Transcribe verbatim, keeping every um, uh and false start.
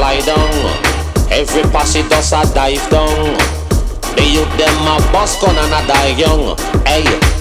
lie down. Every posse does a dive down. The youth them a bust gun and a die young. Hey.